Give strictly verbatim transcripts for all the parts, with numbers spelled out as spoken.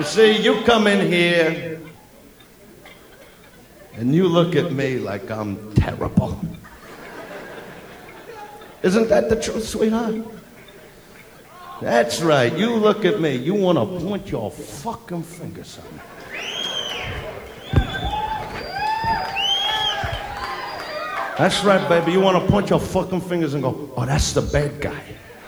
You see, you come in here and you look at me like I'm terrible. Isn't that the truth, sweetheart? That's right. You look at me. You want to point your fucking fingers at me. That's right, baby. You want to point your fucking fingers and go, oh, that's the bad guy.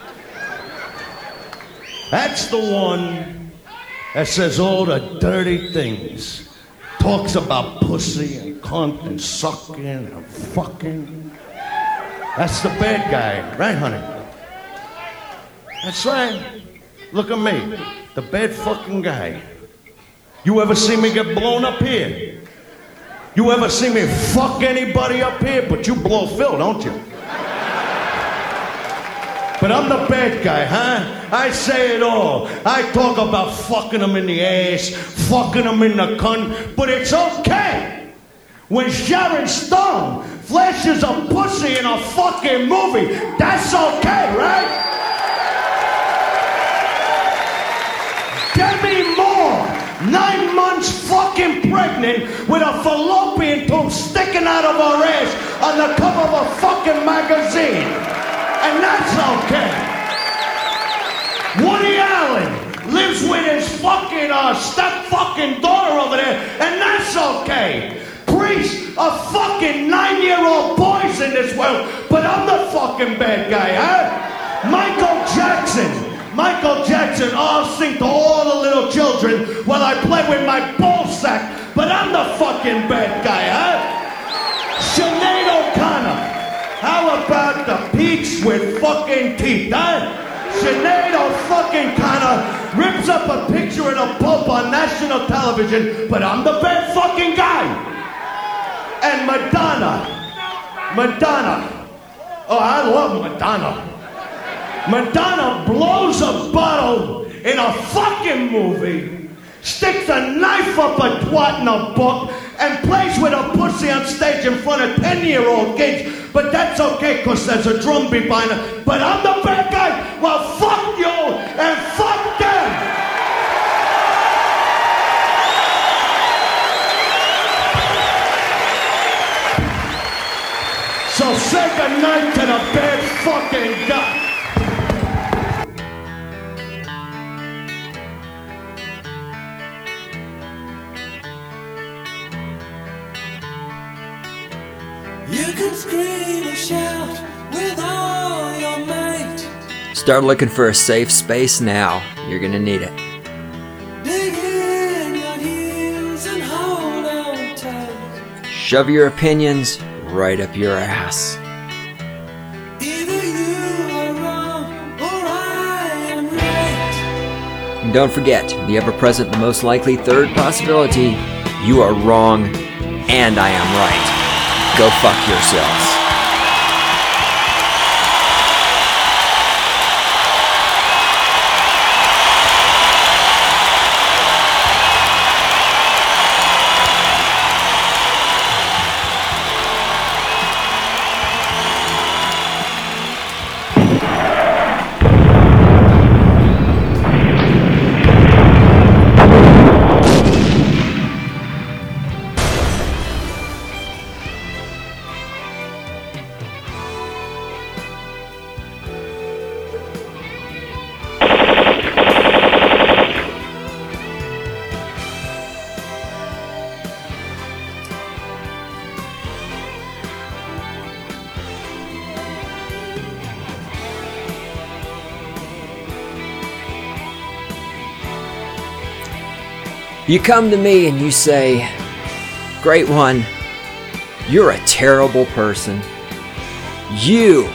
That's the one that says all the dirty things. Talks about pussy and cunt and sucking and fucking. That's the bad guy, right, honey? That's right. Look at me, the bad fucking guy. You ever see me get blown up here? You ever see me fuck anybody up here? But you blow Phil, don't you? But I'm the bad guy, huh? I say it all. I talk about fucking them in the ass, fucking them in the cunt, but it's okay. When Sharon Stone flashes a pussy in a fucking movie, that's okay, right? Demi Moore, nine months fucking pregnant with a fallopian tube sticking out of her ass on the cover of a fucking magazine. And that's okay. Woody Allen lives with his fucking uh, step fucking daughter over there, and that's okay. Priests are fucking nine-year-old boys in this world, but I'm the fucking bad guy, huh? Michael Jackson. Michael Jackson, I'll sing to all the little children while I play with my ball sack, but I'm the fucking bad guy, huh? Sinead O'Connor. How about the peach with fucking teeth, huh? Sinead O'fucking Connor rips up a picture of the Pope on national television, but I'm the bad fucking guy. And Madonna. Madonna. Oh, I love Madonna. Madonna blows a bottle in a fucking movie, sticks a knife up a twat in a book, and plays with a pussy on stage in front of ten-year-old kids. But that's okay, because there's a drum beat behind her. But I'm the bad guy. Well, fuck you and fuck them. So say goodnight to the bad fucking guy. You can scream and shout with all your might. Start looking for a safe space now. You're gonna need it. Dig in your heels and hold on tight. Shove your opinions right up your ass. Either you are wrong or I am right. And don't forget, the ever-present, the most likely third possibility, you are wrong and I am right. Go fuck yourselves. You come to me and you say, Great One, you're a terrible person. You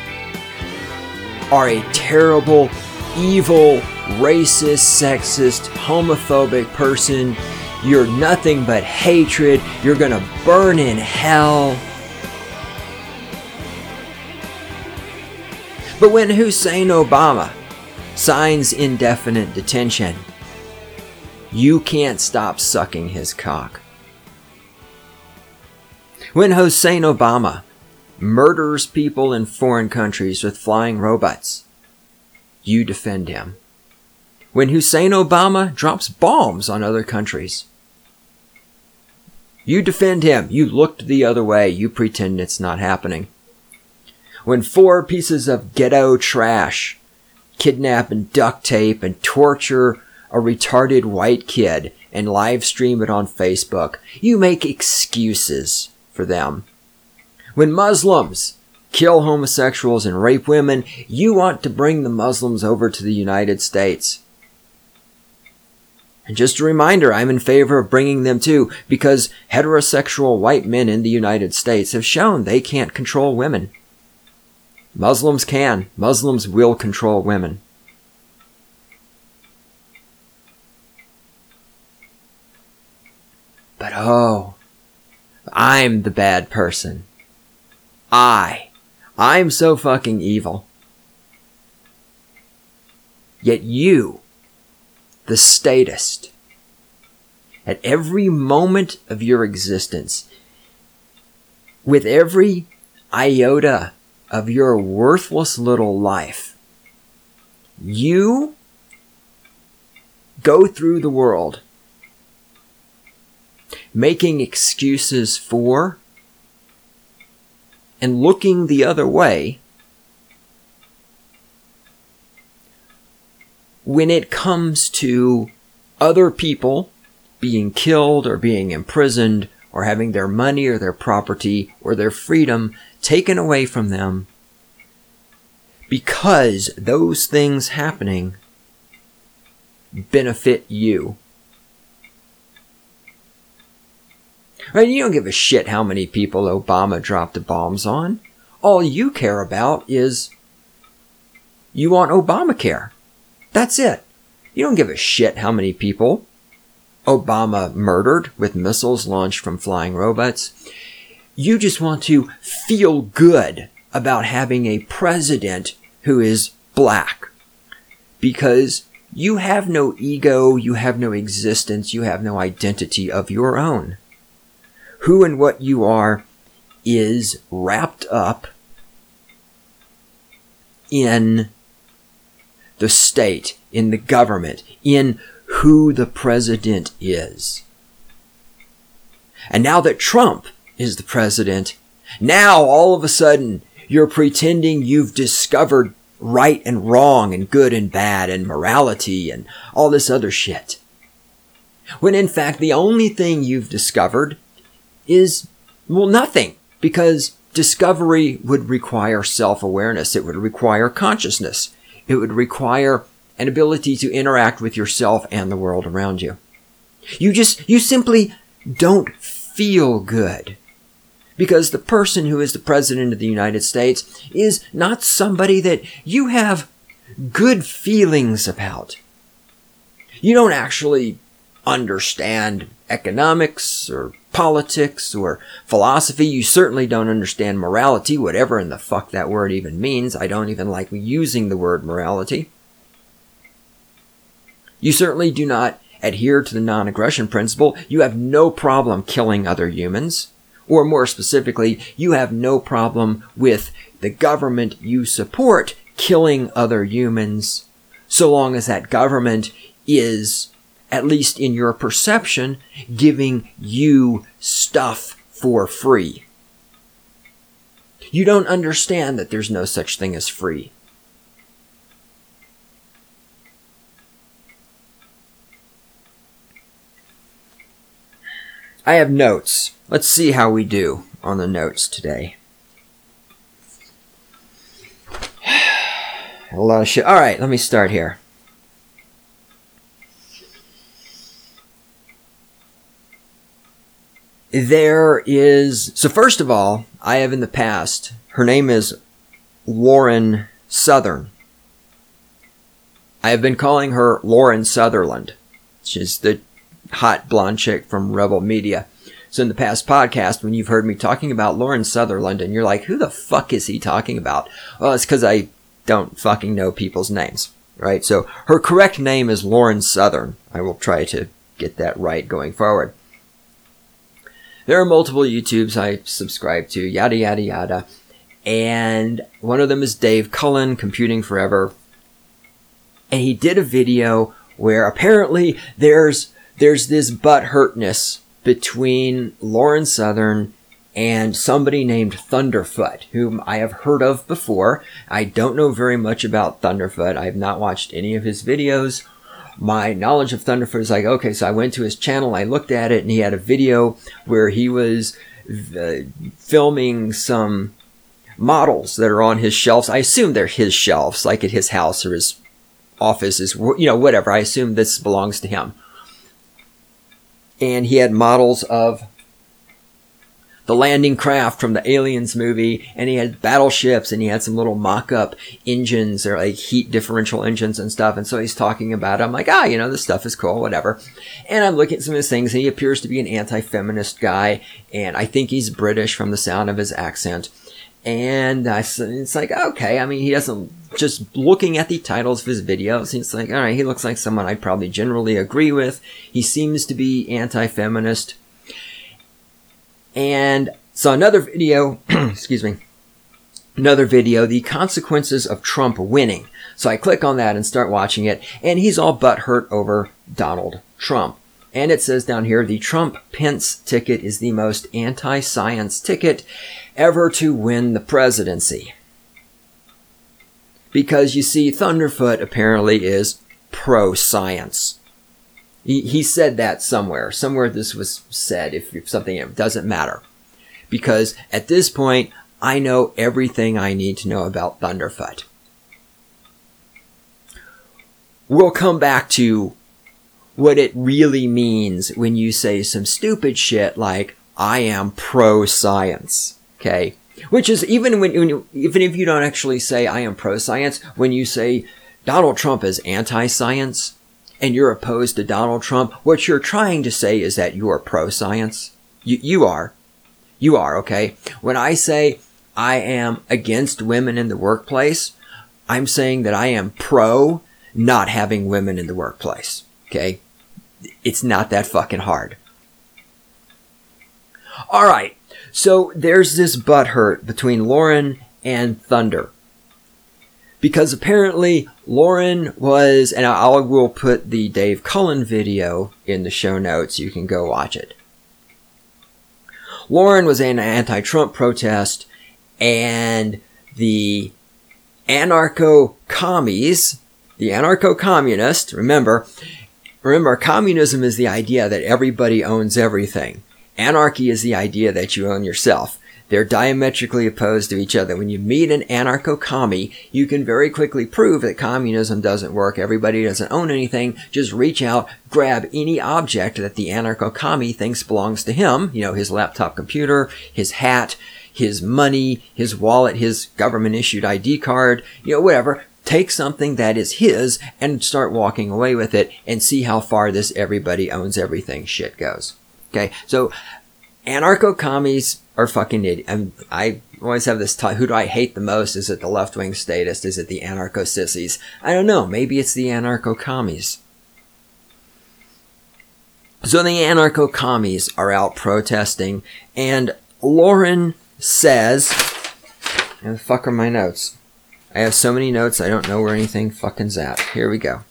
are a terrible, evil, racist, sexist, homophobic person. You're nothing but hatred. You're gonna burn in hell. But when Hussein Obama signs indefinite detention, you can't stop sucking his cock. When Hussein Obama murders people in foreign countries with flying robots, you defend him. when Hussein Obama drops bombs on other countries. You defend him. You looked the other way. You pretend it's not happening. When four pieces of ghetto trash kidnap and duct tape and torture a retarded white kid and live stream it on Facebook, you make excuses for them. When Muslims kill homosexuals and rape women, you want to bring the Muslims over to the United States. And just a reminder, I'm in favor of bringing them too, because heterosexual white men in the United States have shown they can't control women. Muslims can. Muslims will control women. But oh, I'm the bad person. I. I'm so fucking evil. Yet you, the statist, at every moment of your existence, with every iota of your worthless little life, you go through the world making excuses for and looking the other way when it comes to other people being killed or being imprisoned or having their money or their property or their freedom taken away from them, because those things happening benefit you. Right? You don't give a shit how many people Obama dropped the bombs on. All you care about is you want Obamacare. That's it. You don't give a shit how many people Obama murdered with missiles launched from flying robots. You just want to feel good about having a president who is black. Because you have no ego, you have no existence, you have no identity of your own. Who and what you are is wrapped up in the state, in the government, in who the president is. And now that Trump is the president, now all of a sudden you're pretending you've discovered right and wrong and good and bad and morality and all this other shit. When in fact the only thing you've discovered is, well, nothing. Because discovery would require self-awareness. It would require consciousness. It would require an ability to interact with yourself and the world around you. You just, you simply don't feel good. Because the person who is the president of the United States is not somebody that you have good feelings about. You don't actually understand economics or politics or philosophy. You certainly don't understand morality, whatever in the fuck that word even means. I don't even like using the word morality. You certainly do not adhere to the non-aggression principle. You have no problem killing other humans. Or more specifically, you have no problem with the government you support killing other humans, so long as that government is, at least in your perception, giving you stuff for free. You don't understand that there's no such thing as free. I have notes. Let's see how we do on the notes today. A lot of shit. Alright, let me start here. There is... So first of all, I have in the past, her name is Lauren Southern. I have been calling her Lauren Sutherland. She's the hot blonde chick from Rebel Media. So in the past podcast, when you've heard me talking about Lauren Sutherland and you're like, who the fuck is he talking about? Well, it's because I don't fucking know people's names, right? So her correct name is Lauren Southern. I will try to get that right going forward. There are multiple YouTubes I subscribe to, yada, yada, yada. And one of them is Dave Cullen, Computing Forever. And he did a video where apparently there's there's this butthurtness between Lauren Southern and somebody named Thunderfoot, whom I have heard of before. I don't know very much about Thunderfoot. I have not watched any of his videos. My knowledge of Thunderfoot is like, okay, so I went to his channel, I looked at it, and he had a video where he was uh, filming some models that are on his shelves. I assume they're his shelves, like at his house or his office, is, you know, whatever. I assume this belongs to him. And he had models of the landing craft from the Aliens movie, and he had battleships, and he had some little mock-up engines, or like heat differential engines and stuff. And so he's talking about it. I'm like, ah, you know, this stuff is cool, whatever. And I'm looking at some of his things, and he appears to be an anti-feminist guy, and I think he's British from the sound of his accent. And I, it's like, okay, I mean, he doesn't, just looking at the titles of his videos, it's like, all right, he looks like someone I'd probably generally agree with. He seems to be anti-feminist. And so another video, excuse me, another video, the consequences of Trump winning. So I click on that and start watching it, and he's all butthurt over Donald Trump. And it says down here, the Trump-Pence ticket is the most anti-science ticket ever to win the presidency. Because you see, Thunderfoot apparently is pro-science. He, he said that somewhere. Somewhere this was said, if, if something, it doesn't matter. Because at this point, I know everything I need to know about Thunderfoot. We'll come back to what it really means when you say some stupid shit like, I am pro-science. Okay? Which is, even when, when you, even if you don't actually say, I am pro-science, when you say Donald Trump is anti-science, and you're opposed to Donald Trump, what you're trying to say is that you are pro-science. You, you are. You are, okay? When I say I am against women in the workplace, I'm saying that I am pro not having women in the workplace, okay? It's not that fucking hard. All right, so there's this butthurt between Lauren and Thunder. Because apparently Lauren was, and I will put the Dave Cullen video in the show notes. You can go watch it. Lauren was in an anti-Trump protest, and the anarcho-commies, the anarcho-communist, remember, remember, communism is the idea that everybody owns everything. Anarchy is the idea that you own yourself. They're diametrically opposed to each other. When you meet an anarcho-commie, you can very quickly prove that communism doesn't work. Everybody doesn't own anything. Just reach out, grab any object that the anarcho-commie thinks belongs to him. You know, his laptop computer, his hat, his money, his wallet, his government-issued I D card, you know, whatever. Take something that is his and start walking away with it and see how far this everybody owns everything shit goes. Okay, so anarcho-commies are fucking idiots. I always have this thought, who do I hate the most? Is it the left-wing statists? Is it the anarcho-sissies? I don't know. Maybe it's the anarcho-commies. So the anarcho-commies are out protesting, and Lauren says, where the fuck are my notes? I have so many notes, I don't know where anything fucking's at. Here we go.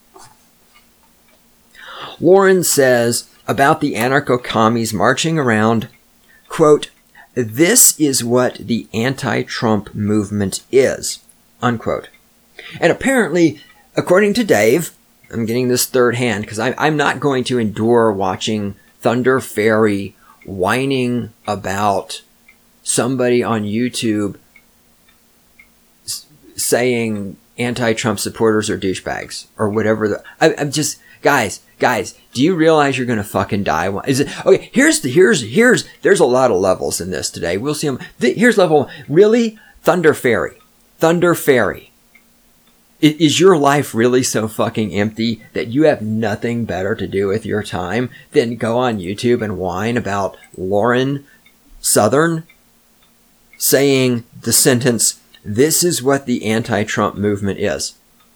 Lauren says about the anarcho-commies marching around, quote, this is what the anti-Trump movement is, unquote. And apparently, according to Dave, I'm getting this third hand because I'm not going to endure watching Thunder Fairy whining about somebody on YouTube s- saying anti-Trump supporters are douchebags or whatever. The, I, I'm just, guys, guys, do you realize you're gonna fucking die? Is it okay? Here's the here's here's there's a lot of levels in this today. We'll see them. The, here's level one. Really, Thunder Fairy, Thunder Fairy. Is, is your life really so fucking empty that you have nothing better to do with your time than go on YouTube and whine about Lauren Southern saying the sentence, "This is what the anti-Trump movement is"?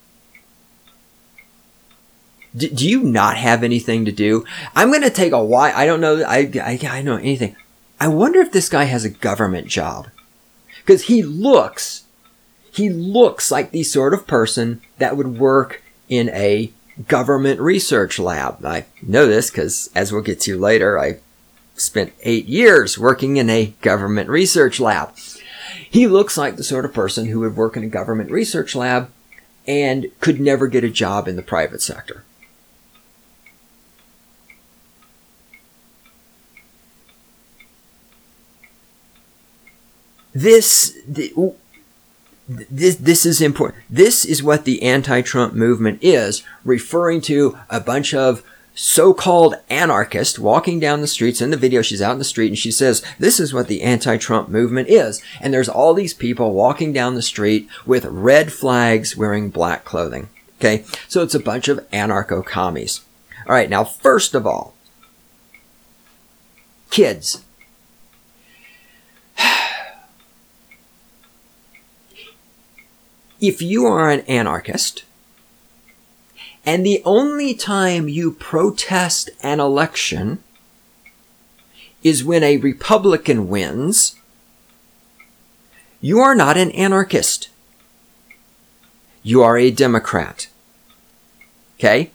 Do, do you not have anything to do? I'm going to take a while. I don't know. I, I, I don't know anything. I wonder if this guy has a government job. Because he looks, he looks like the sort of person that would work in a government research lab. I know this because, as we'll get to later, I spent eight years working in a government research lab. He looks like the sort of person who would work in a government research lab and could never get a job in the private sector. This, this, this is important. This is what the anti-Trump movement is, referring to a bunch of so-called anarchists walking down the streets. In the video, she's out in the street and she says, this is what the anti-Trump movement is. And there's all these people walking down the street with red flags wearing black clothing. Okay, so it's a bunch of anarcho-commies. All right, now, first of all, kids. If you are an anarchist, and the only time you protest an election is when a Republican wins, you are not an anarchist. You are a Democrat. Okay?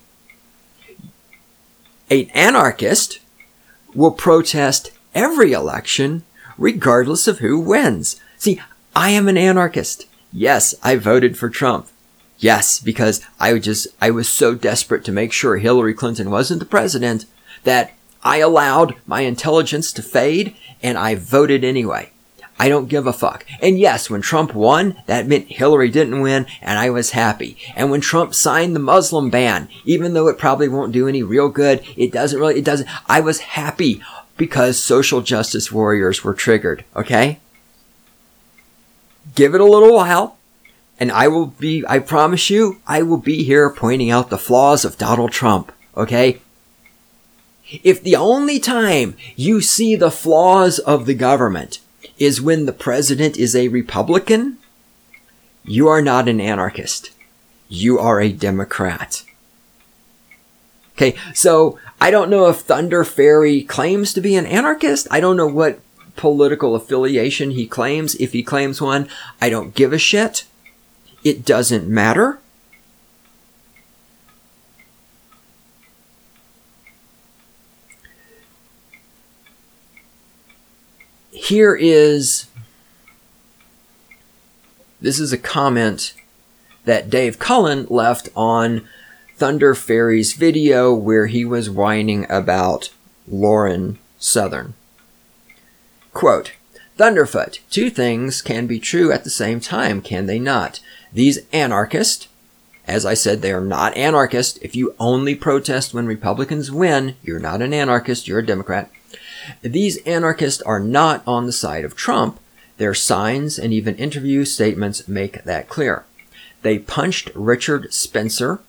An anarchist will protest every election regardless of who wins. See, I am an anarchist. Yes, I voted for Trump. Yes, because I just, I was so desperate to make sure Hillary Clinton wasn't the president that I allowed my intelligence to fade and I voted anyway. I don't give a fuck. And yes, when Trump won, that meant Hillary didn't win and I was happy. And when Trump signed the Muslim ban, even though it probably won't do any real good, it doesn't really, it doesn't, I was happy because social justice warriors were triggered, okay? Give it a little while. And I will be, I promise you, I will be here pointing out the flaws of Donald Trump, okay? If the only time you see the flaws of the government is when the president is a Republican, you are not an anarchist. You are a Democrat. Okay, so I don't know if Thunder Fairy claims to be an anarchist. I don't know what political affiliation he claims. If he claims one, I don't give a shit. It doesn't matter. Here is, this is a comment that Dave Cullen left on Thunder Fairy's video where he was whining about Lauren Southern. Quote, Thunderfoot, two things can be true at the same time, can they not? These anarchists, as I said, they are not anarchists. If you only protest when Republicans win, you're not an anarchist, you're a Democrat. These anarchists are not on the side of Trump. Their signs and even interview statements make that clear. They punched Richard Spencer.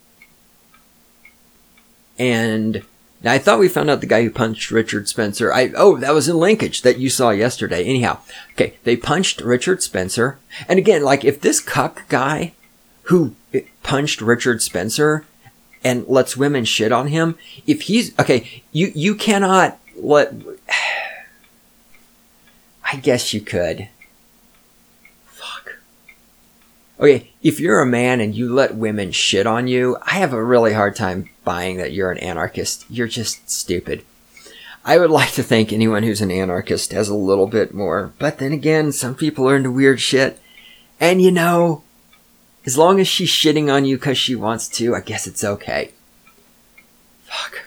And now I thought we found out the guy who punched Richard Spencer. I oh, that was in Linkage that you saw yesterday. Anyhow, okay, they punched Richard Spencer. And again, like if this cuck guy who punched Richard Spencer and lets women shit on him, if he's okay, you you cannot let. I guess you could. Fuck. Okay, if you're a man and you let women shit on you, I have a really hard time buying that you're an anarchist. You're just stupid. I would like to think anyone who's an anarchist has a little bit more. But then again, some people are into weird shit. And you know, as long as she's shitting on you because she wants to, I guess it's okay. Fuck.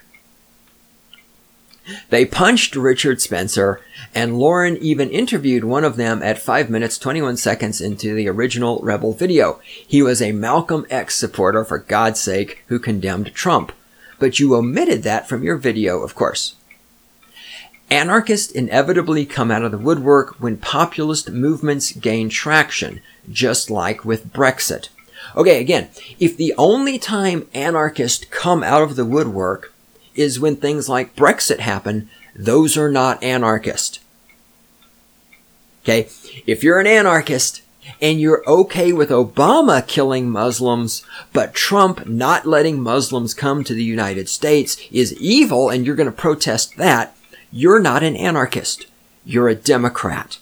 They punched Richard Spencer, and Lauren even interviewed one of them at five minutes, twenty-one seconds into the original Rebel video. He was a Malcolm X supporter, for God's sake, who condemned Trump. But you omitted that from your video, of course. Anarchists inevitably come out of the woodwork when populist movements gain traction, just like with Brexit. Okay, again, if the only time anarchists come out of the woodwork is when things like Brexit happen, those are not anarchists. Okay? If you're an anarchist and you're okay with Obama killing Muslims, but Trump not letting Muslims come to the United States is evil and you're going to protest that, you're not an anarchist. You're a Democrat.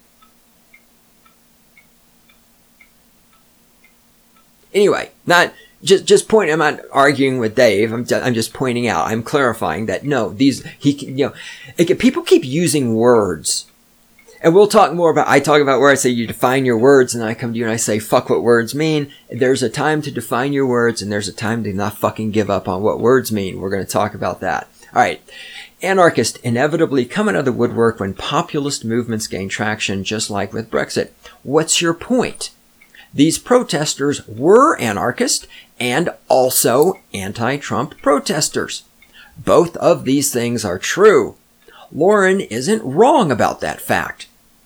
Anyway, not Just, just point, I'm not arguing with Dave. I'm, I'm just pointing out, I'm clarifying that no, these, he, you know, it, people keep using words. And we'll talk more about, I talk about where I say you define your words, and I come to you and I say, fuck what words mean. There's a time to define your words, and there's a time to not fucking give up on what words mean. We're going to talk about that. Alright. Anarchists inevitably come out of the woodwork when populist movements gain traction, just like with Brexit. What's your point? These protesters were anarchist and also anti-Trump protesters. Both of these things are true. Lauren isn't wrong about that fact.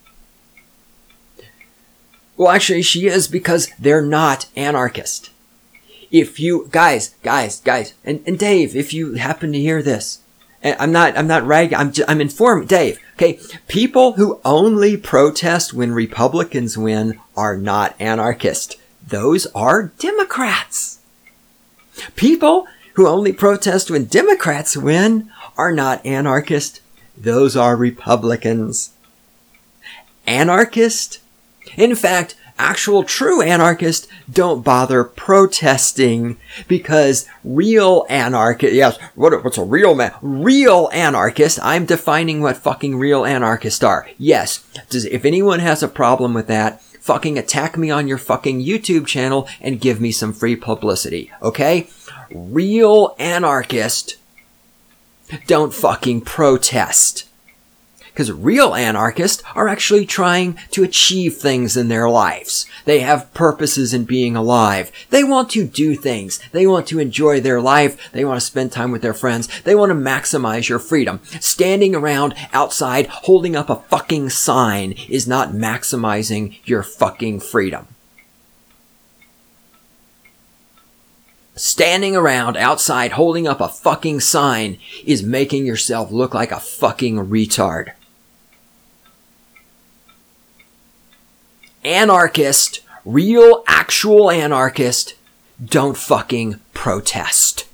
Well, actually, she is, because they're not anarchist. If you, guys, guys, guys, and, and Dave, if you happen to hear this, and I'm not, I'm not ragging, I'm, just, I'm informing, Dave, okay, people who only protest when Republicans win are not anarchist. Those are Democrats. People who only protest when Democrats win are not anarchist. Those are Republicans. Anarchist? In fact, actual true anarchists don't bother protesting, because real anarchist, yes, what, what's a real man? Real anarchist, I'm defining what fucking real anarchists are. Yes, does, if anyone has a problem with that, fucking attack me on your fucking YouTube channel and give me some free publicity, okay? Real anarchists don't fucking protest. Because real anarchists are actually trying to achieve things in their lives. They have purposes in being alive. They want to do things. They want to enjoy their life. They want to spend time with their friends. They want to maximize your freedom. Standing around outside holding up a fucking sign is not maximizing your fucking freedom. Standing around outside holding up a fucking sign is making yourself look like a fucking retard. Anarchist, real actual anarchist, don't fucking protest.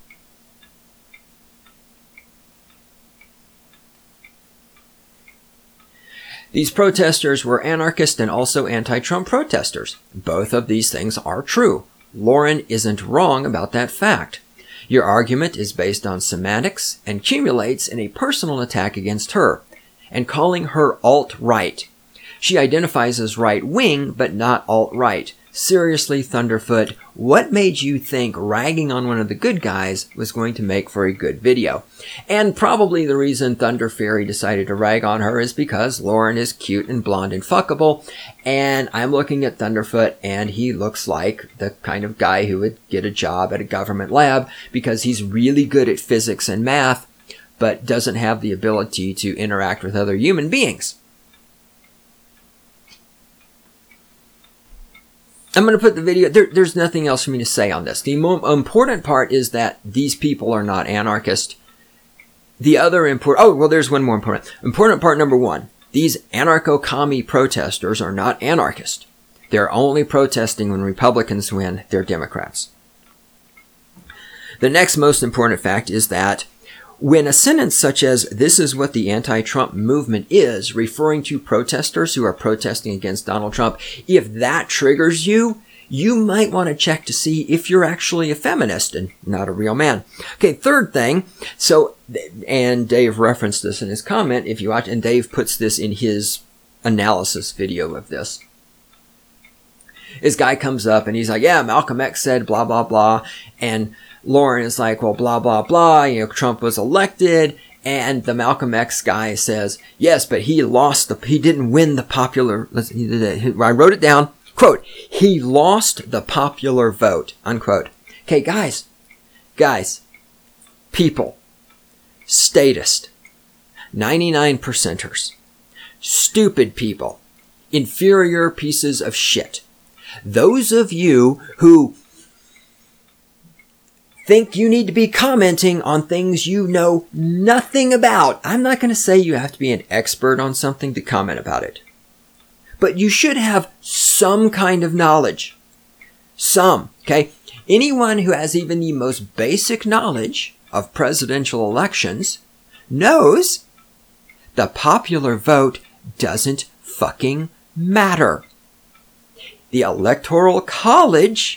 These protesters were anarchist and also anti-Trump protesters. Both of these things are true. Lauren isn't wrong about that fact. Your argument is based on semantics and accumulates in a personal attack against her, and calling her alt-right. She identifies as right-wing, but not alt-right. Seriously, Thunderfoot, what made you think ragging on one of the good guys was going to make for a good video? And probably the reason Thunder Fairy decided to rag on her is because Lauren is cute and blonde and fuckable, and I'm looking at Thunderfoot and he looks like the kind of guy who would get a job at a government lab because he's really good at physics and math, but doesn't have the ability to interact with other human beings. I'm going to put the video, there, there's nothing else for me to say on this. The mo- important part is that these people are not anarchist. The other important, oh, well, there's one more important. Important part number one, these anarcho-commie protesters are not anarchist. They're only protesting when Republicans win, they're Democrats. The next most important fact is that when a sentence such as, "This is what the anti-Trump movement is," referring to protesters who are protesting against Donald Trump, if that triggers you, you might want to check to see if you're actually a feminist and not a real man. Okay, third thing, so, and Dave referenced this in his comment, if you watch, and Dave puts this in his analysis video of this. This guy comes up and he's like, yeah, Malcolm X said blah, blah, blah, and Lauren is like, well, blah, blah, blah, you know, Trump was elected, and the Malcolm X guy says, yes, but he lost the, he didn't win the popular, I wrote it down, quote, he lost the popular vote, unquote. Okay, guys, guys, people, statist, ninety-nine percenters, stupid people, inferior pieces of shit. Those of you who think you need to be commenting on things you know nothing about. I'm not going to say you have to be an expert on something to comment about it. But you should have some kind of knowledge. Some, okay? Anyone who has even the most basic knowledge of presidential elections knows the popular vote doesn't fucking matter. The Electoral College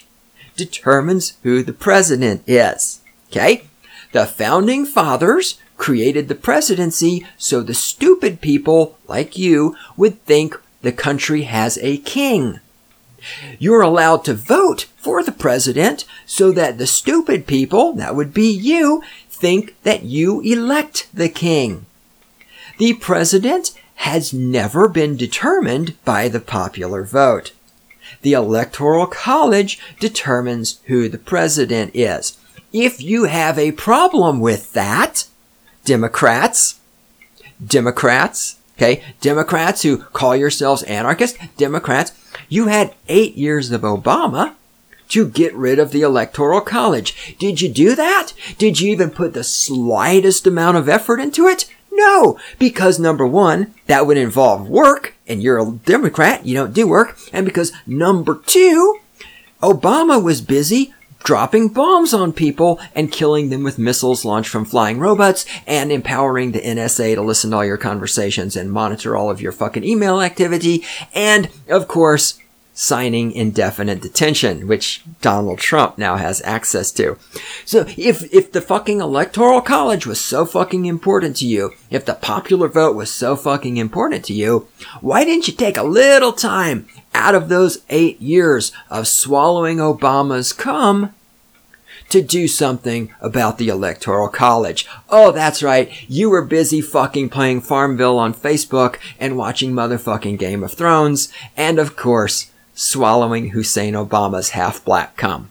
determines who the president is. Okay? The founding fathers created the presidency so the stupid people like you would think the country has a king. You're allowed to vote for the president so that the stupid people, that would be you, think that you elect the king. The president has never been determined by the popular vote. The Electoral College determines who the president is. If you have a problem with that, Democrats, Democrats, okay, Democrats who call yourselves anarchists, Democrats, you had eight years of Obama to get rid of the Electoral College. Did you do that? Did you even put the slightest amount of effort into it? No, because number one, that would involve work, and you're a Democrat, you don't do work, and because number two, Obama was busy dropping bombs on people and killing them with missiles launched from flying robots and empowering the N S A to listen to all your conversations and monitor all of your fucking email activity, and, of course, signing indefinite detention, which Donald Trump now has access to. So if if the fucking Electoral College was so fucking important to you, if the popular vote was so fucking important to you, why didn't you take a little time out of those eight years of swallowing Obama's cum to do something about the Electoral College? Oh, that's right. You were busy fucking playing Farmville on Facebook and watching motherfucking Game of Thrones, and of course, swallowing Hussein Obama's half-black cum.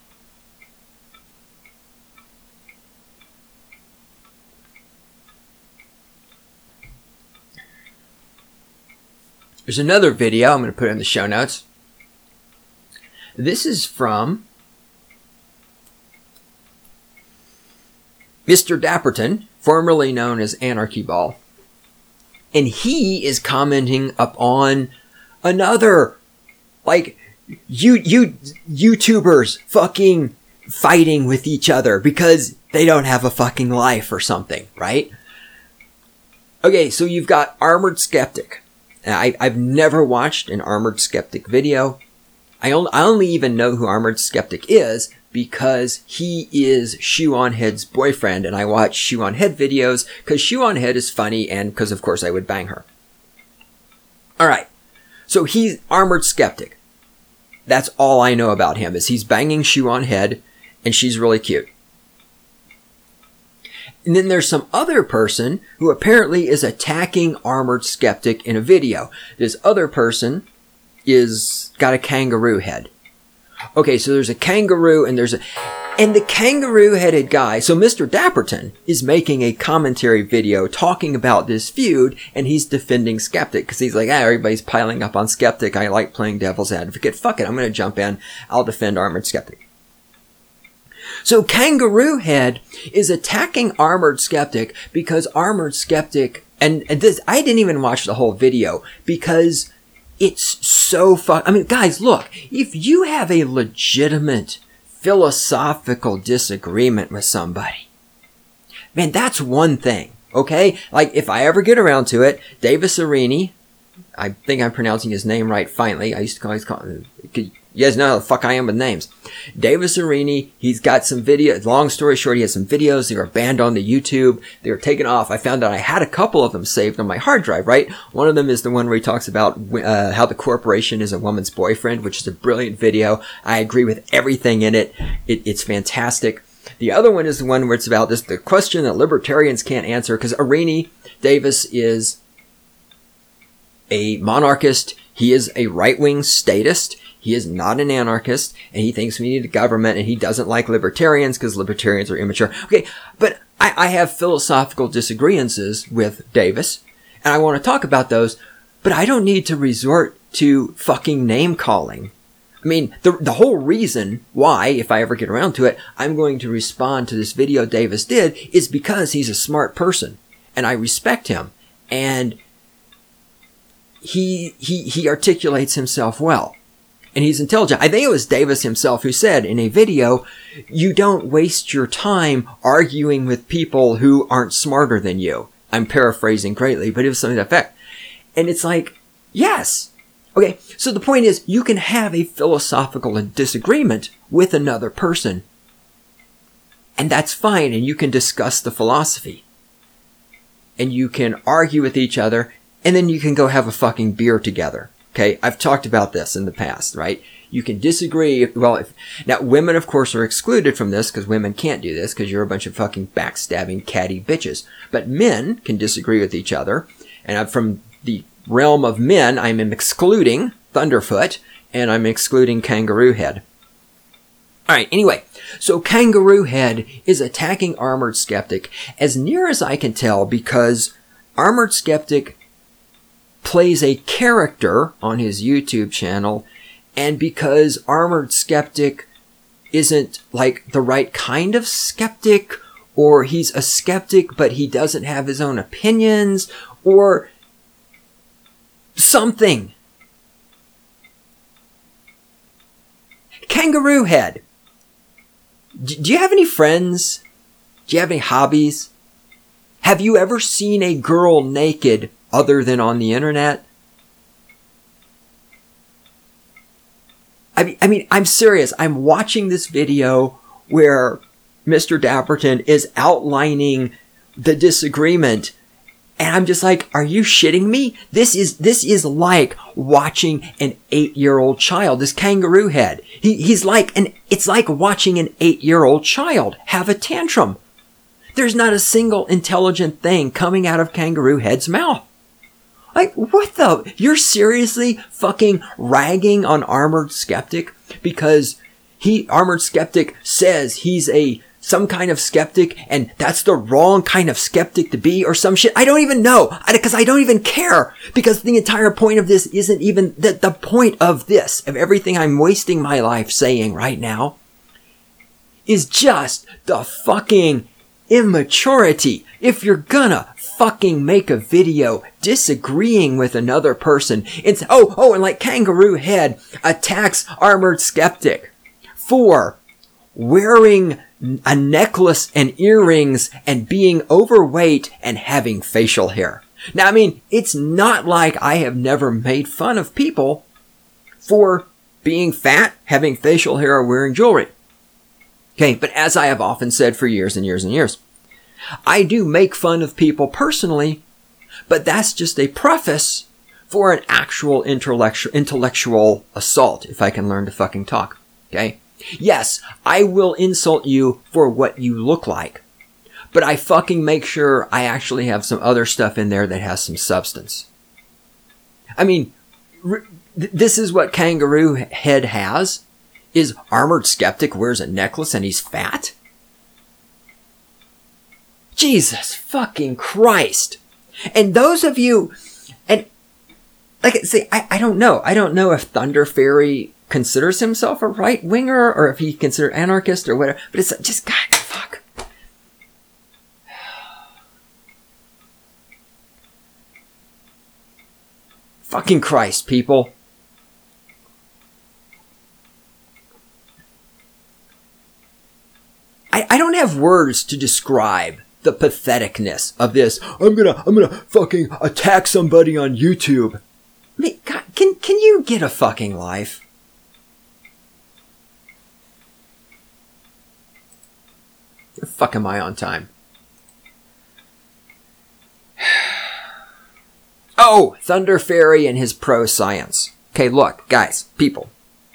There's another video, I'm going to put it in the show notes. This is from Mister Dapperton, formerly known as Anarchy Ball. And he is commenting upon another, like, you, you, YouTubers fucking fighting with each other because they don't have a fucking life or something, right? Okay, so you've got Armored Skeptic. I, I've never watched an Armored Skeptic video. I only, I only even know who Armored Skeptic is because he is Shoe on Head's boyfriend, and I watch Shoe on Head videos because Shoe on Head is funny and because, of course, I would bang her. Alright, so he's Armored Skeptic. That's all I know about him, is he's banging Shoe on Head, and she's really cute. And then there's some other person who apparently is attacking Armored Skeptic in a video. This other person is got a kangaroo head. Okay, so there's a kangaroo and there's a... And the kangaroo-headed guy, so Mister Dapperton, is making a commentary video talking about this feud, and he's defending Skeptic, because he's like, ah, everybody's piling up on Skeptic, I like playing devil's advocate, fuck it, I'm gonna jump in, I'll defend Armored Skeptic. So Kangaroo Head is attacking Armored Skeptic because Armored Skeptic, and, and this, I didn't even watch the whole video because it's so fuck, I mean, guys, look, if you have a legitimate philosophical disagreement with somebody, man, that's one thing, okay? Like, if I ever get around to it, Davis Arini, I think I'm pronouncing his name right finally, I used to call, his call you guys know how the fuck I am with names. Davis Arini, he's got some videos, long story short, he has some videos, they were banned on the YouTube, they were taken off. I found out I had a couple of them saved on my hard drive, right? One of them is the one where he talks about uh, how the corporation is a woman's boyfriend, which is a brilliant video. I agree with everything in it. it it's fantastic. The other one is the one where it's about this, the question that libertarians can't answer, because Arini Davis is a monarchist, he is a right-wing statist, he is not an anarchist, and he thinks we need a government, and he doesn't like libertarians because libertarians are immature. Okay, but I, I have philosophical disagreements with Davis, and I want to talk about those, but I don't need to resort to fucking name-calling. I mean, the the whole reason why, if I ever get around to it, I'm going to respond to this video Davis did is because he's a smart person, and I respect him, and he he he articulates himself well. And he's intelligent. I think it was Davis himself who said in a video, you don't waste your time arguing with people who aren't smarter than you. I'm paraphrasing greatly, but it was something to that effect. And it's like, yes. Okay, so the point is, you can have a philosophical disagreement with another person. And that's fine, and you can discuss the philosophy. And you can argue with each other, and then you can go have a fucking beer together. Okay, I've talked about this in the past, right? You can disagree. Well, if, now women, of course, are excluded from this because women can't do this because you're a bunch of fucking backstabbing, catty bitches. But men can disagree with each other. And I'm from the realm of men, I'm excluding Thunderfoot, and I'm excluding Kangaroo Head. Alright, anyway, so Kangaroo Head is attacking Armored Skeptic, as near as I can tell, because Armored Skeptic plays a character on his YouTube channel, and because Armored Skeptic isn't, like, the right kind of skeptic, or he's a skeptic but he doesn't have his own opinions, or something. Kangaroo Head. D- do you have any friends? Do you have any hobbies? Have you ever seen a girl naked other than on the internet? I mean, I mean, I'm serious. I'm watching this video where Mister Dapperton is outlining the disagreement, and I'm just like, are you shitting me? This is, this is like watching an eight-year-old child, this Kangaroo Head. He, he's like an, it's like watching an eight-year-old child have a tantrum. There's not a single intelligent thing coming out of Kangaroo Head's mouth. Like, what the? You're seriously fucking ragging on Armored Skeptic because he, Armored Skeptic, says he's a, some kind of skeptic and that's the wrong kind of skeptic to be or some shit. I don't even know because I, I don't even care because the entire point of this isn't even the, the point of this, of everything I'm wasting my life saying right now is just the fucking immaturity. If you're gonna fucking make a video disagreeing with another person, it's, oh, oh, and like Kangaroo Head attacks Armored Skeptic for wearing a necklace and earrings and being overweight and having facial hair. Now, I mean, it's not like I have never made fun of people for being fat, having facial hair, or wearing jewelry. Okay, but as I have often said for years and years and years, I do make fun of people personally, but that's just a preface for an actual intellectual intellectual assault, if I can learn to fucking talk. Okay? Yes, I will insult you for what you look like, but I fucking make sure I actually have some other stuff in there that has some substance. I mean, r- th- this is what Kangaroo Head has, is Armored Skeptic wears a necklace and he's fat? Jesus fucking Christ. And those of you, and like I say, I, I don't know. I don't know if Thunder Fairy considers himself a right-winger or if he considers anarchist or whatever, but it's just, God, fuck. Fucking Christ, people. I, I don't have words to describe the patheticness of this. I'm gonna, I'm gonna fucking attack somebody on YouTube. I mean, God, can, can you get a fucking life? The fuck am I on time? Oh, Thunder Fairy and his pro-science. Okay, look, guys, people.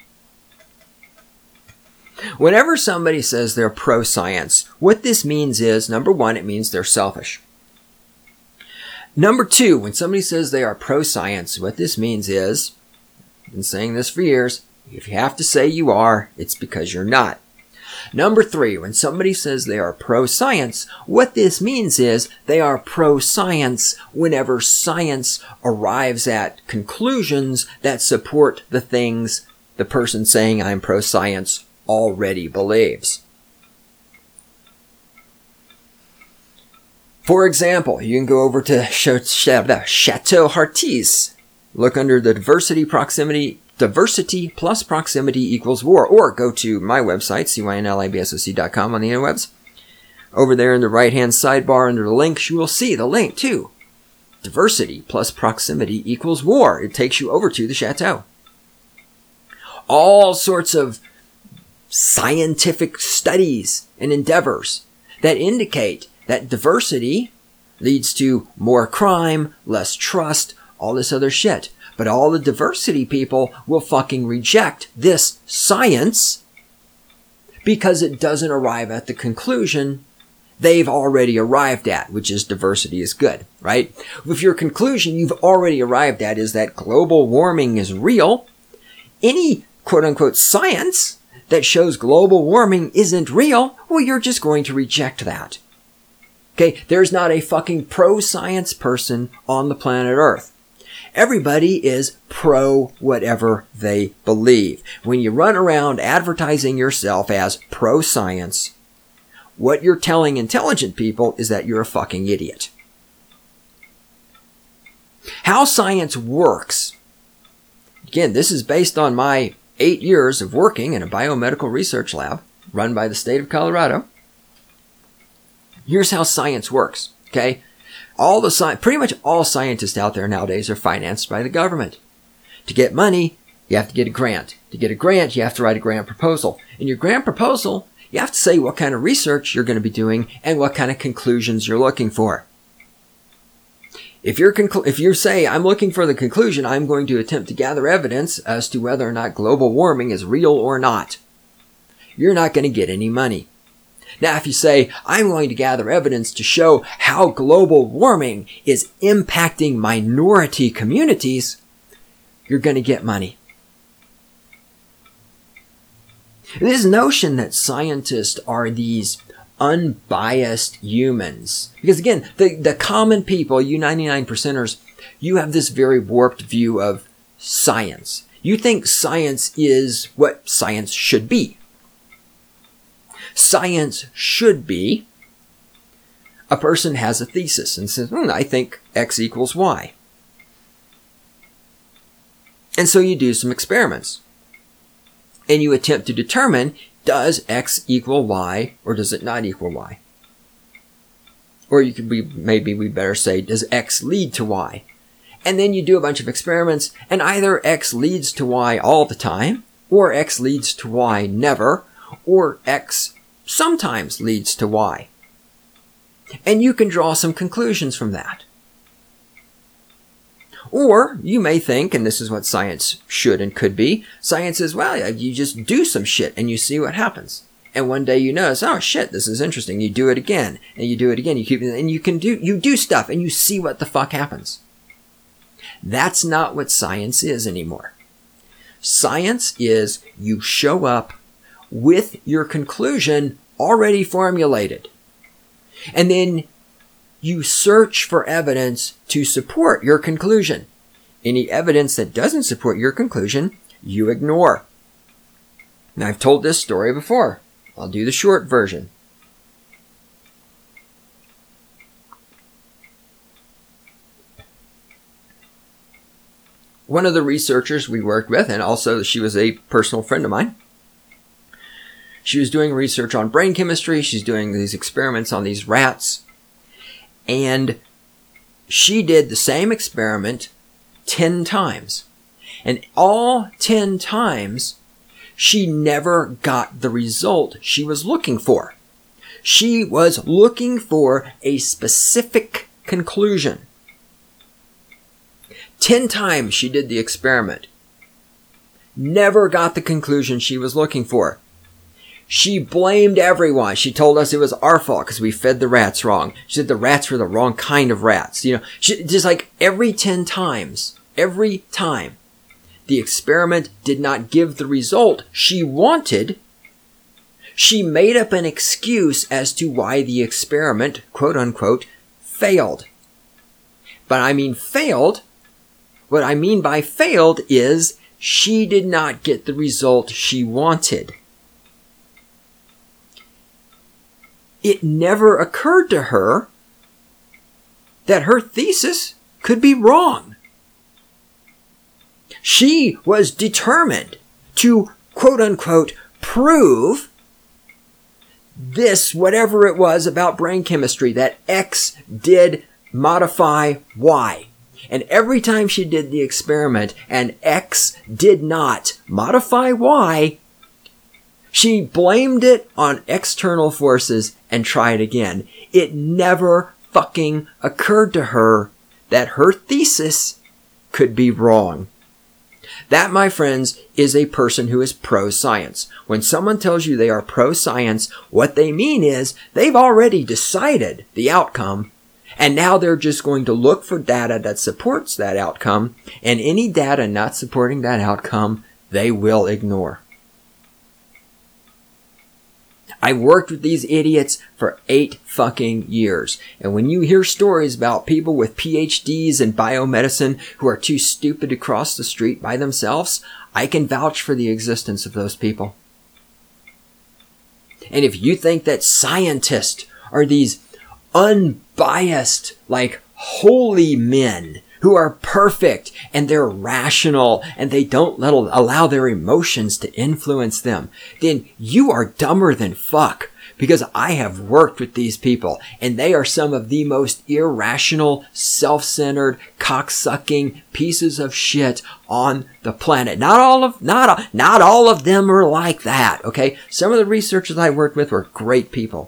Whenever somebody says they're pro-science, what this means is, number one, it means they're selfish. Number two, when somebody says they are pro-science, what this means is, I've been saying this for years, if you have to say you are, it's because you're not. Number three, when somebody says they are pro-science, what this means is they are pro-science whenever science arrives at conclusions that support the things the person saying I'm pro-science already believes. For example, you can go over to Chateau Heartise, look under the diversity proximity, diversity plus proximity equals war, or go to my website, c y n l i b s o c dot com on the interwebs. Over there in the right-hand sidebar under the links, you will see the link to Diversity plus proximity equals war. It takes you over to the chateau. All sorts of scientific studies and endeavors that indicate that diversity leads to more crime, less trust, all this other shit. But all the diversity people will fucking reject this science because it doesn't arrive at the conclusion they've already arrived at, which is diversity is good, right? If your conclusion you've already arrived at is that global warming is real, any quote-unquote science that shows global warming isn't real, well, you're just going to reject that. Okay? There's not a fucking pro-science person on the planet Earth. Everybody is pro whatever they believe. When you run around advertising yourself as pro-science, what you're telling intelligent people is that you're a fucking idiot. How science works. Again, this is based on my eight years of working in a biomedical research lab run by the state of Colorado. Here's how science works, okay? All the sci- pretty much all scientists out there nowadays are financed by the government. To get money, you have to get a grant. To get a grant, you have to write a grant proposal. In your grant proposal, you have to say what kind of research you're going to be doing and what kind of conclusions you're looking for. If you're conclu- if you say, I'm looking for the conclusion, I'm going to attempt to gather evidence as to whether or not global warming is real or not, you're not going to get any money. Now, if you say, I'm going to gather evidence to show how global warming is impacting minority communities, you're going to get money. This notion that scientists are these unbiased humans, because again, the, the common people, you ninety-nine percenters, you have this very warped view of science. You think science is what science should be. Science should be a person has a thesis and says, hmm, I think X equals Y. And so you do some experiments. And you attempt to determine, does X equal Y or does it not equal Y? Or you could be, maybe we better say, does X lead to Y? And then you do a bunch of experiments, and either X leads to Y all the time, or X leads to Y never, or X sometimes leads to Y. And you can draw some conclusions from that. Or you may think, and this is what science should and could be, science is, well, you just do some shit and you see what happens. And one day you notice, oh shit, this is interesting. You do it again, and you do it again. You keep, and you can do, you do stuff and you see what the fuck happens. That's not what science is anymore. Science is you show up with your conclusion already formulated. And then you search for evidence to support your conclusion. Any evidence that doesn't support your conclusion, you ignore. Now, I've told this story before. I'll do the short version. One of the researchers we worked with, and also she was a personal friend of mine, she was doing research on brain chemistry. She's doing these experiments on these rats. And she did the same experiment ten times. And all ten times, she never got the result she was looking for. She was looking for a specific conclusion. Ten times she did the experiment. Never got the conclusion she was looking for. She blamed everyone. She told us it was our fault because we fed the rats wrong. She said the rats were the wrong kind of rats. You know, she, just like every ten times, every time, the experiment did not give the result she wanted. She made up an excuse as to why the experiment, quote unquote, failed. But I mean failed. What I mean by failed is she did not get the result she wanted. It never occurred to her that her thesis could be wrong. She was determined to, quote unquote, prove this, whatever it was about brain chemistry, that X did modify Y. And every time she did the experiment and X did not modify Y, she blamed it on external forces and tried again. It never fucking occurred to her that her thesis could be wrong. That, my friends, is a person who is pro-science. When someone tells you they are pro-science, what they mean is they've already decided the outcome, and now they're just going to look for data that supports that outcome, and any data not supporting that outcome, they will ignore. I worked with these idiots for eight fucking years. And when you hear stories about people with P H Ds in biomedicine who are too stupid to cross the street by themselves, I can vouch for the existence of those people. And if you think that scientists are these unbiased, like holy men who are perfect and they're rational and they don't let, allow their emotions to influence them, then you are dumber than fuck. Because I have worked with these people and they are some of the most irrational, self-centered, cocksucking pieces of shit on the planet. Not all of, not, not all of them are like that, okay? Some of the researchers I worked with were great people.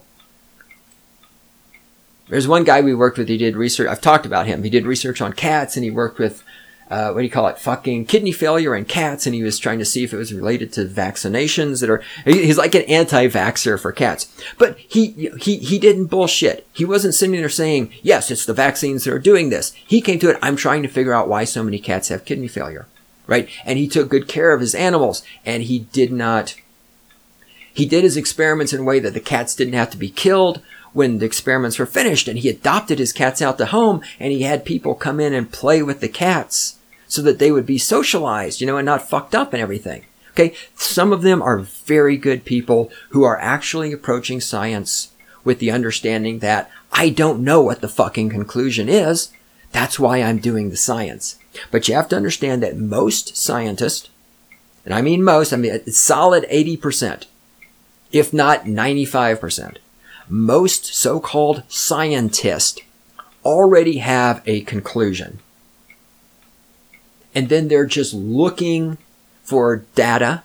There's one guy we worked with, he did research, I've talked about him, he did research on cats and he worked with, uh, what do you call it, fucking kidney failure in cats, and he was trying to see if it was related to vaccinations that are, he's like an anti-vaxxer for cats. But he, he, he didn't bullshit. He wasn't sitting there saying, yes, it's the vaccines that are doing this. He came to it, I'm trying to figure out why so many cats have kidney failure, right? And he took good care of his animals, and he did not, he did his experiments in a way that the cats didn't have to be killed when the experiments were finished, and he adopted his cats out to home, and he had people come in and play with the cats so that they would be socialized, you know, and not fucked up and everything. Okay? Some of them are very good people who are actually approaching science with the understanding that I don't know what the fucking conclusion is. That's why I'm doing the science. But you have to understand that most scientists, and I mean most, I mean a solid eighty percent, if not ninety-five percent, most so-called scientists already have a conclusion. And then they're just looking for data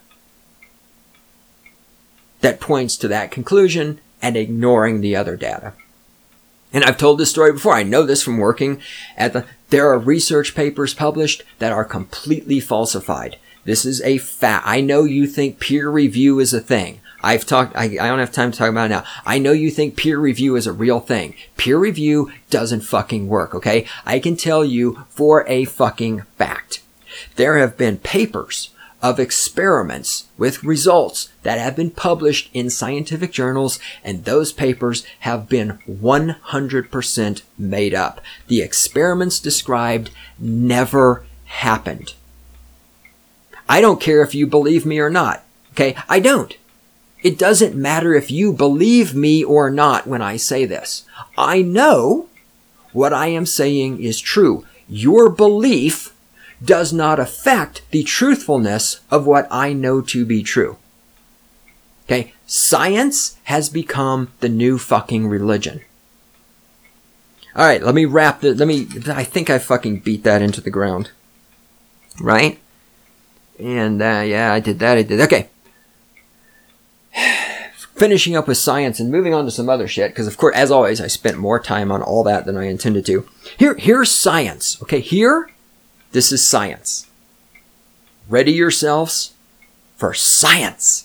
that points to that conclusion and ignoring the other data. And I've told this story before. I know this from working at the, there are research papers published that are completely falsified. This is a fact. I know you think peer review is a thing. I've talked, I, I don't have time to talk about it now. I know you think peer review is a real thing. Peer review doesn't fucking work, okay? I can tell you for a fucking fact. There have been papers of experiments with results that have been published in scientific journals, and those papers have been one hundred percent made up. The experiments described never happened. I don't care if you believe me or not, okay? I don't. It doesn't matter if you believe me or not when I say this. I know what I am saying is true. Your belief does not affect the truthfulness of what I know to be true. Okay? Science has become the new fucking religion. All right, let me wrap the, let me, I think I fucking beat that into the ground. Right? And, uh, yeah, I did that, I did, okay. Finishing up with science and moving on to some other shit, because of course, as always, I spent more time on all that than I intended to. Here, here's science. Okay, here, this is science. Ready yourselves for science.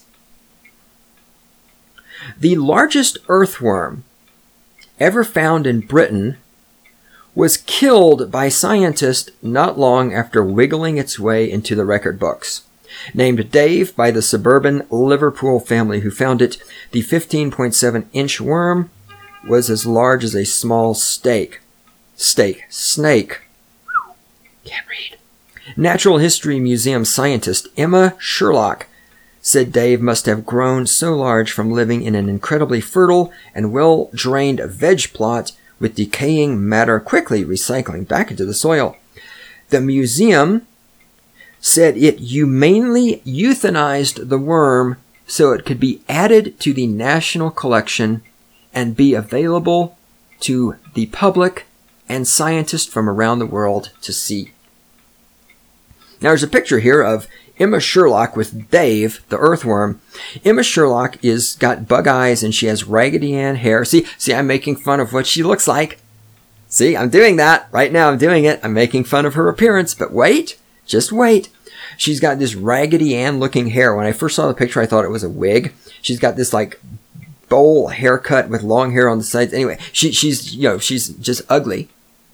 The largest earthworm ever found in Britain was killed by scientists not long after wiggling its way into the record books. Named Dave by the suburban Liverpool family who found it, the fifteen point seven inch worm was as large as a small steak. Steak. Snake. Can't read. Natural History Museum scientist Emma Sherlock said Dave must have grown so large from living in an incredibly fertile and well-drained veg plot with decaying matter quickly recycling back into the soil. The museum said it humanely euthanized the worm so it could be added to the national collection and be available to the public and scientists from around the world to see. Now there's a picture here of Emma Sherlock with Dave, the earthworm. Emma Sherlock is got bug eyes and she has Raggedy Ann hair. See, see, I'm making fun of what she looks like. See, I'm doing that. Right now I'm doing it. I'm making fun of her appearance. But wait, just wait. She's got this Raggedy Ann looking hair. When I first saw the picture, I thought it was a wig. She's got this like bowl haircut with long hair on the sides. Anyway, she, she's, you know, she's just ugly.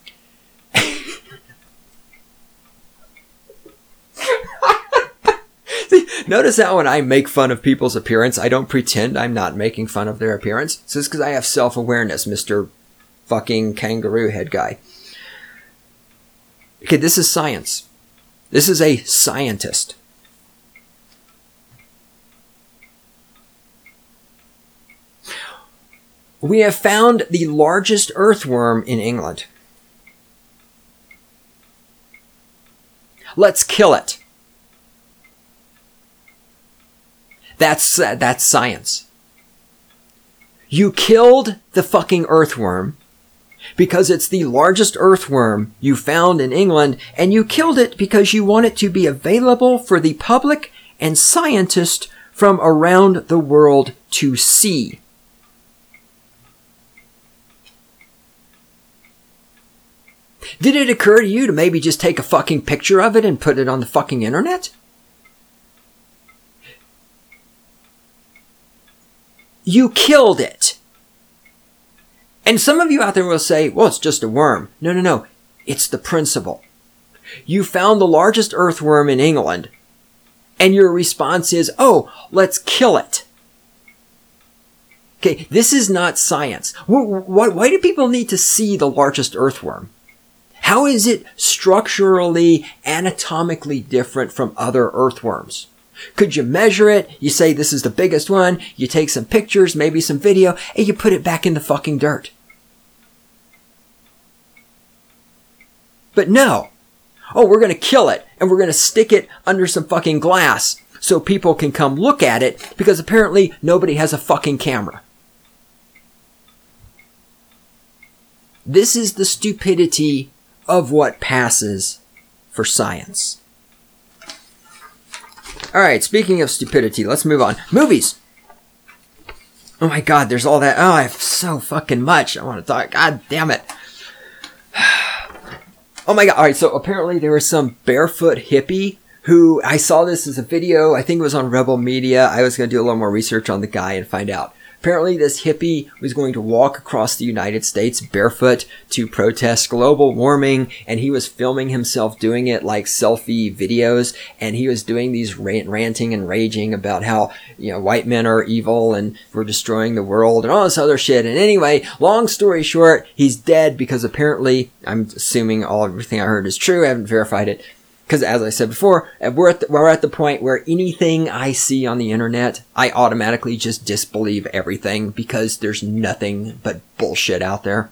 Notice how when I make fun of people's appearance, I don't pretend I'm not making fun of their appearance. So it's because I have self-awareness, Mister fucking kangaroo head guy. Okay, this is science. This is a scientist. We have found the largest earthworm in England. Let's kill it. That's, uh, that's science. You killed the fucking earthworm because it's the largest earthworm you found in England, and you killed it because you want it to be available for the public and scientists from around the world to see. Did it occur to you to maybe just take a fucking picture of it and put it on the fucking internet? You killed it. And some of you out there will say, well, it's just a worm. No, no, no. It's the principle. You found the largest earthworm in England, and your response is, oh, let's kill it. Okay, this is not science. Why, why do people need to see the largest earthworm? How is it structurally, anatomically different from other earthworms? Could you measure it? You say this is the biggest one. You take some pictures, maybe some video, and you put it back in the fucking dirt. But no. Oh, we're going to kill it, and we're going to stick it under some fucking glass so people can come look at it, because apparently nobody has a fucking camera. This is the stupidity of what passes for science. Alright, speaking of stupidity, let's move on. Movies! Oh my god, there's all that. Oh, I have so fucking much I want to talk. God damn it. Oh my god, alright, so apparently there was some barefoot hippie who, I saw this as a video, I think it was on Rebel Media. I was going to do a little more research on the guy and find out. Apparently this hippie was going to walk across the United States barefoot to protest global warming, and he was filming himself doing it like selfie videos, and he was doing these rant- ranting and raging about how, you know, white men are evil and we're destroying the world and all this other shit. And anyway, long story short, he's dead because apparently, I'm assuming all everything I heard is true, I haven't verified it. Because as I said before, we're at, the, we're at the point where anything I see on the internet, I automatically just disbelieve everything because there's nothing but bullshit out there.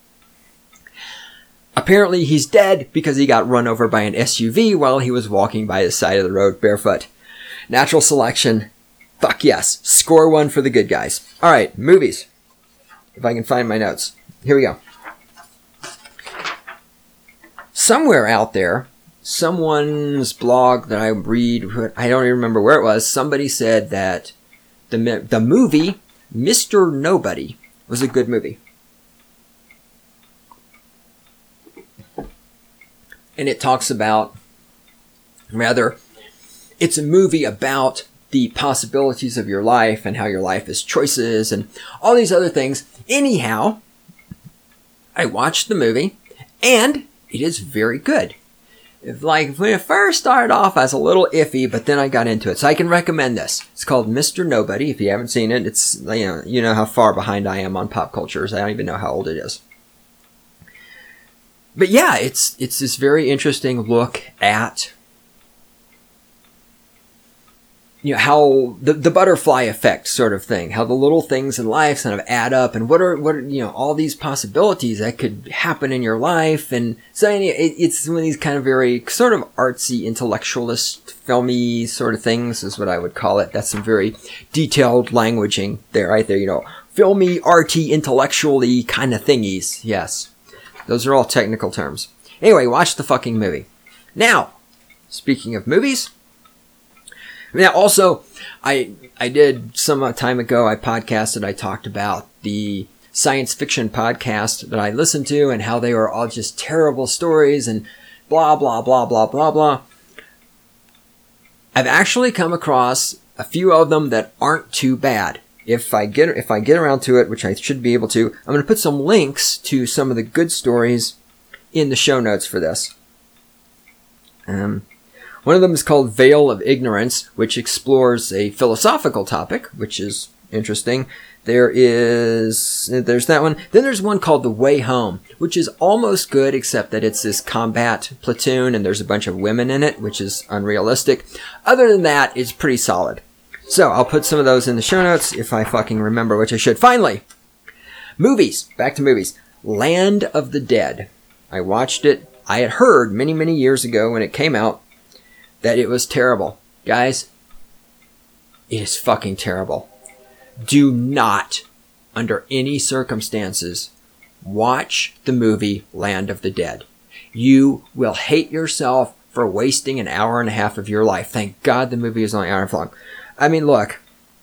Apparently he's dead because he got run over by an S U V while he was walking by the side of the road barefoot. Natural selection. Fuck yes. Score one for the good guys. Alright, movies. If I can find my notes. Here we go. Somewhere out there, someone's blog that I read, I don't even remember where it was, somebody said that the the movie Mister Nobody was a good movie. And it talks about, rather, it's a movie about the possibilities of your life and how your life is choices and all these other things. Anyhow, I watched the movie and it is very good. If, like, when it first started off, I was a little iffy, but then I got into it. So I can recommend this. It's called Mister Nobody. If you haven't seen it, it's, you know, you know how far behind I am on pop cultures. I don't even know how old it is. But yeah, it's, it's this very interesting look at, you know, how the, the butterfly effect sort of thing, how the little things in life kind of add up, and what are, what are, you know, all these possibilities that could happen in your life. And so it, it's one of these kind of very sort of artsy, intellectualist, filmy sort of things is what I would call it. That's some very detailed languaging there, right there, you know, filmy, arty, intellectually kind of thingies. Yes. those are all technical terms. Anyway, watch the fucking movie. Now, speaking of movies, now also, I I did some time ago, I podcasted, I talked about the science fiction podcast that I listened to and how they were all just terrible stories and blah, blah, blah, blah, blah, blah. I've actually come across a few of them that aren't too bad. If I get if I get around to it, which I should be able to, I'm going to put some links to some of the good stories in the show notes for this. Um, one of them is called Veil of Ignorance, which explores a philosophical topic, which is interesting. There is, there's that one. Then there's one called The Way Home, which is almost good, except that it's this combat platoon and there's a bunch of women in it, which is unrealistic. Other than that, it's pretty solid. So I'll put some of those in the show notes if I fucking remember, which I should. Finally, movies. Back to movies. Land of the Dead. I watched it. I had heard many, many years ago when it came out that it was terrible. Guys, it is fucking terrible. Do not, under any circumstances, watch the movie Land of the Dead. You will hate yourself for wasting an hour and a half of your life. Thank God the movie is only an hour and a half long. I mean, look.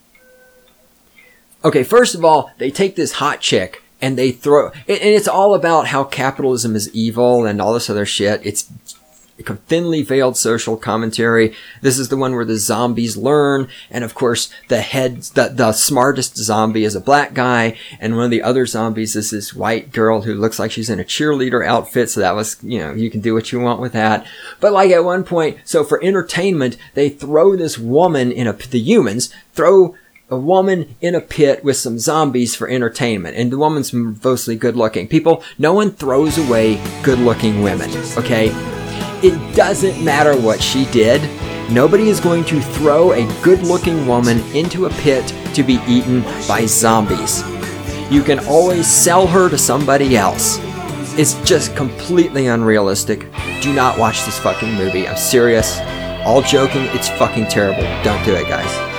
Okay, first of all, they take this hot chick and they throw... And it's all about how capitalism is evil and all this other shit. It's thinly veiled social commentary. This is the one where the zombies learn, and of course the head, the, the smartest zombie is a black guy, and one of the other zombies is this white girl who looks like she's in a cheerleader outfit, so that was, you know, you can do what you want with that. But like at one point, so for entertainment, they throw this woman in a, the humans, throw a woman in a pit with some zombies for entertainment, and the woman's mostly good looking. People, no one throws away good looking women, okay? It doesn't matter what she did. Nobody is going to throw a good-looking woman into a pit to be eaten by zombies. You can always sell her to somebody else. It's just completely unrealistic. Do not watch this fucking movie. I'm serious. All joking, it's fucking terrible. Don't do it, guys.